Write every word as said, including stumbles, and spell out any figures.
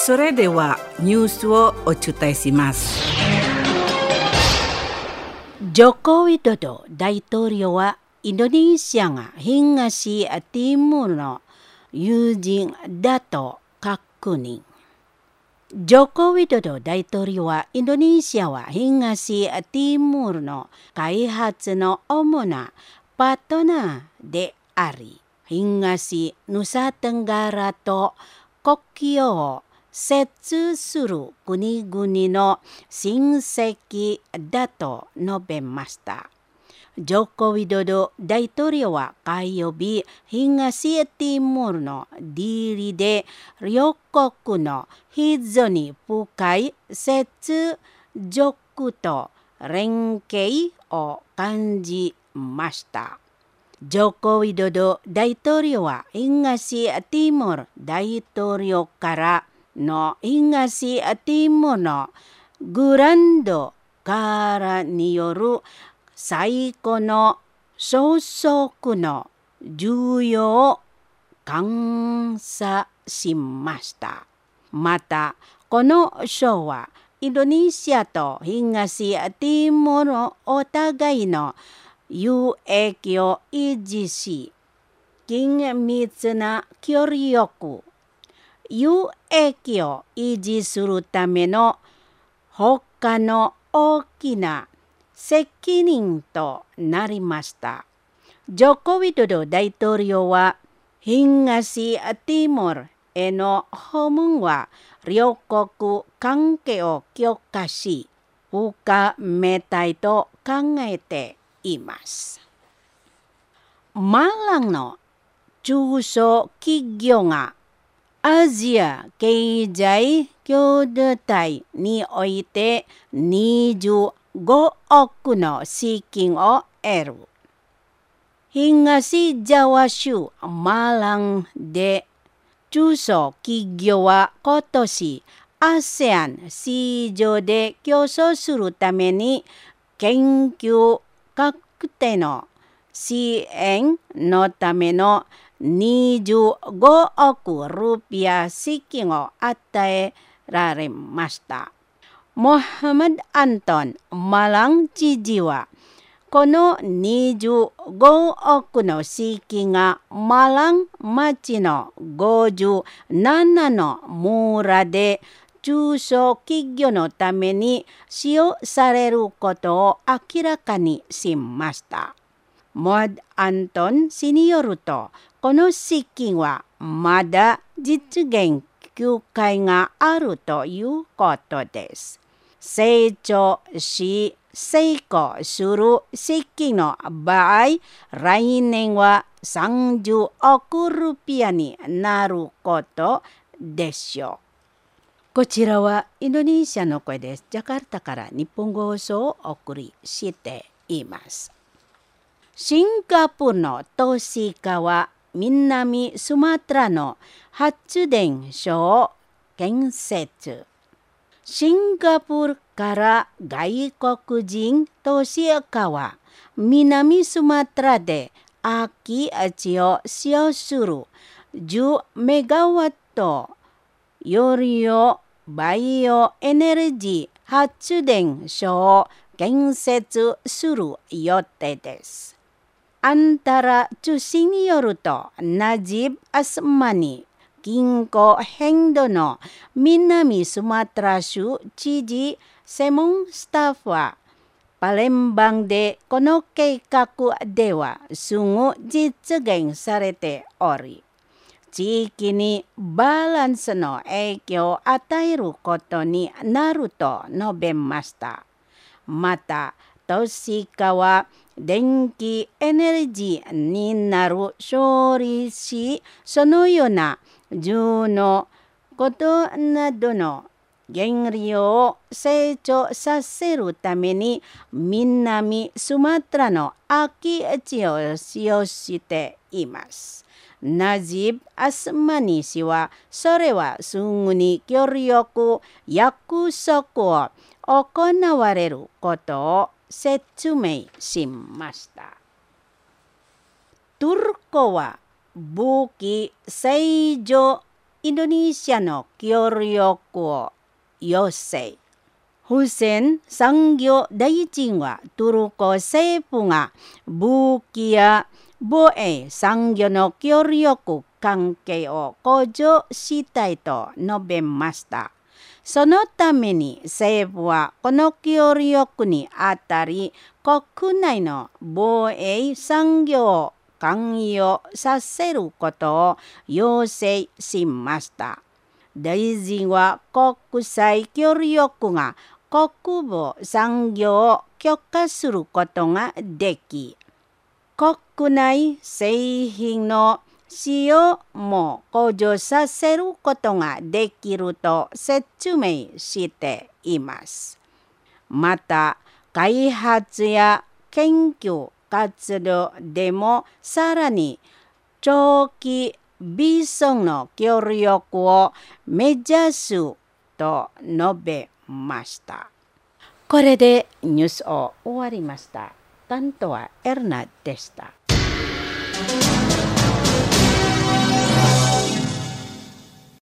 それではニュースをお伝えします。 ジョコウィドド大統領はインドネシアが東ティモールの友人だと確認。ジョコウィドド大統領はインドネシアは東ティモールの開発の主なパートナーであり、東ヌサテンガラと国境を接する国々の親戚だと述べました。ジョコウィドド大統領は火曜日、東ティモールのディリで両国の非常に深い接続と連携を感じました。ジョコウィドド大統領は東ティモール大統領からの東ティモールのグランドからによる最高の消息の重要を感謝しました。また、この賞はインドネシアと東ティモールのお互いの有益を維持し、緊密な協力、有益を維持するための他の大きな責任となりました。ジョコウィドド大統領は東ティモールへの訪問は両国関係を強化し、深めたいと考えています。マランの中小企業がアジア経済共同体においてにじゅうごおくの資金を得る。東ジャワ州マランで中小企業は今年 アセアン 市場で競争するために研究確定の支援のためのにじゅうごおくルピア資金を与えられました。モハマド・アントン・マラン知事は、このにじゅうごおくの資金がマラン町のごじゅうななの村で中小企業のために使用されることを明らかにしました。モハマド・アントン氏によると、この資金はまだ実現機会があるということです。成長し成功する資金の場合、来年はさんじゅうおくルピアになることでしょう。こちらはインドネシアの声です。ジャカルタから日本語放送をお送りしています。シンガポールの都市化は南スマトラの発電所を建設。シンガポールから外国人投資家は南スマトラで空き地を使用するじゅうメガワット容量バイオエネルギー発電所を建設する予定です。アンタラ通信によると、ナジブ・アスマニ銀行変動の南スマトラ州知事専門スタッフは、パレンバンでこの計画ではすぐ実現されており、地域にバランスの影響を与えることになると述べました。また、都市化は電気エネルギーになる処理し、そのような重のことなどの原料を成長させるために南スマトラの空き地を使用しています。ナジブ・アスマニ氏は、それはすぐに協力約束を行われることを説明しました。トルコは武器製造インドネシアの協力を要請。フセン産業大臣はトルコ政府が武器や防衛産業の協力関係を向上したいと述べました。そのために政府はこの協力にあたり国内の防衛産業を関与させることを要請しました。大臣は国際協力が国防産業を強化することができ、国内製品の使用も向上させることができると説明しています。また、開発や研究活動でもさらに長期ビジョンの協力を目指すと述べました。これでニュースを終わりました。担当はエルナでした。